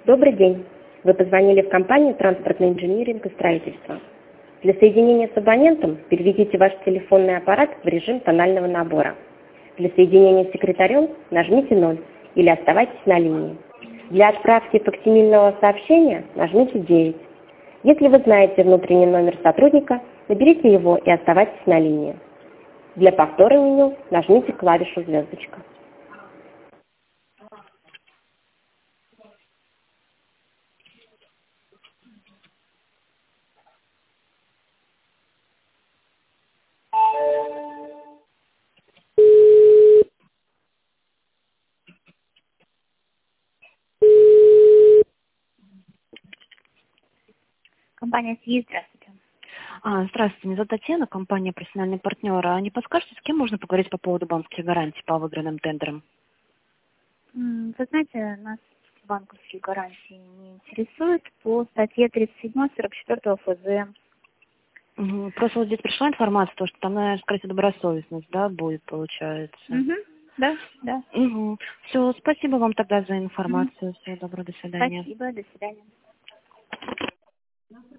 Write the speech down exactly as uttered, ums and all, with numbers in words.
Добрый день. Вы позвонили в компанию «Транспортный инжиниринг и строительство». Для соединения с абонентом переведите ваш телефонный аппарат в режим тонального набора. Для соединения с секретарем нажмите ноль или оставайтесь на линии. Для отправки факсимильного сообщения нажмите девять. Если вы знаете внутренний номер сотрудника, наберите его и оставайтесь на линии. Для повтора меню нажмите клавишу «звездочка». Компания СИИ, здравствуйте. А, здравствуйте, меня зовут Татьяна, компания «Профессиональный партнер». А не подскажете, с кем можно поговорить по поводу банковских гарантий по выигранным тендерам? М, Вы знаете, нас банковские гарантии не интересуют по статье тридцать семь сорок четыре ФЗ. Угу. Просто вот здесь пришла информация, то, что там, наверное, скорее всего, добросовестность, да, будет, получается. Угу. Да, да. Угу. Все, спасибо вам тогда за Мгм. информацию. Всего доброго, до свидания. Спасибо, до свидания.